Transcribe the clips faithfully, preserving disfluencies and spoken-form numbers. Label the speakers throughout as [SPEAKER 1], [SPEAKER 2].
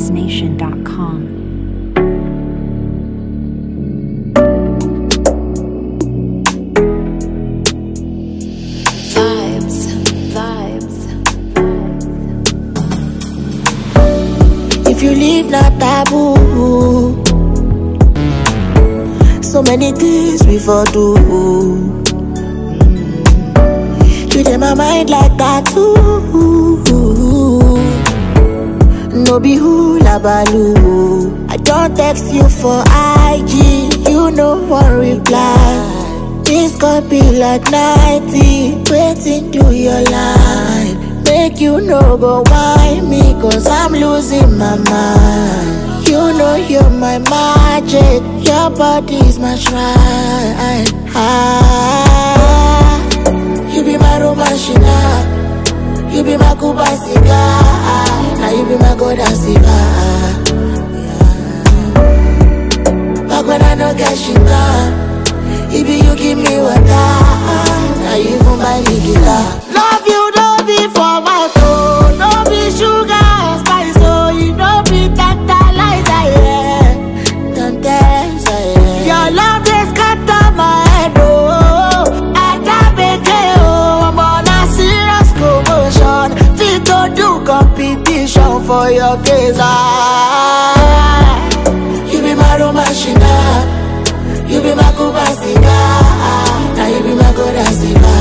[SPEAKER 1] wise nation dot com.
[SPEAKER 2] If you live not taboo, so many things we for do. Treat in my mind like that too. No be hula baloo. I don't text you for I G, you no one reply. This could be like ninety, waiting to your line. Make you no go whine me, cause I'm losing my mind. You know you're my magic, your body's my shrine. Ah, you be my romashina, you be my Cuba cigar. Now you be my golden cigar. Back when I no get sugar, it be you give me water. Now you even buy me guitar. Love you, don't be for my toe, no be sugar and spice, so you don't be tantalizer, yeah, tantalizer, yeah. Your love just scatter my head, oh, I can't make it, oh, I'm on a serious commotion, fit to do competition for your case, ah. You be my romashina, you be my Cuba cigar, now you be my golden cigar.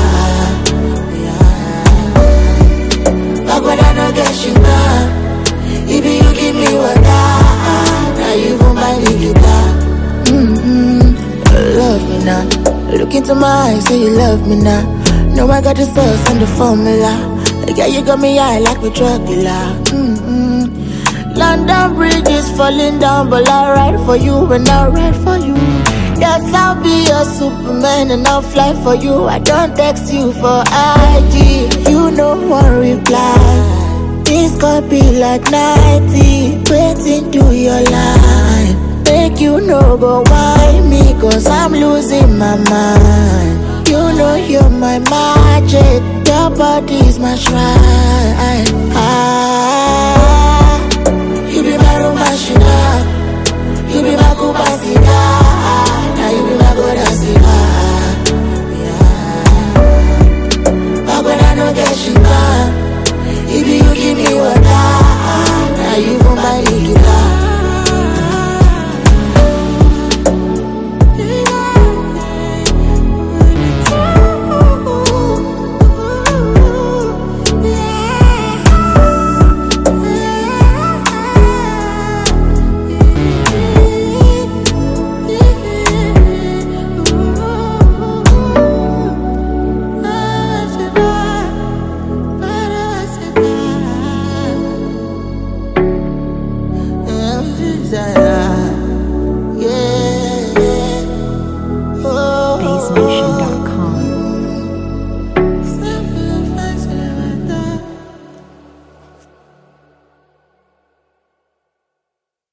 [SPEAKER 2] When I no get sugar, if you give me water, now you won't buy me guitar. Mm-hmm, love me now. Look into my eyes, say you love me now. Know I got the sauce and the formula. Yeah, you got me high like we drug dealer. Mm-hmm. London Bridge is falling down, but I'll ride for you and I'll ride for you. Yes, I'll be your Superman and I'll fly for you. I don't text you for I G, you no one reply. This could be like ninety, waiting to your line. Make you no go whine me, cause I'm losing my mind. You know you're my magic, your body's my shrine. Ah, you be my romashina, you be my Cuba cigar. Now you be my golden cigar. Yeah. But when I no get you,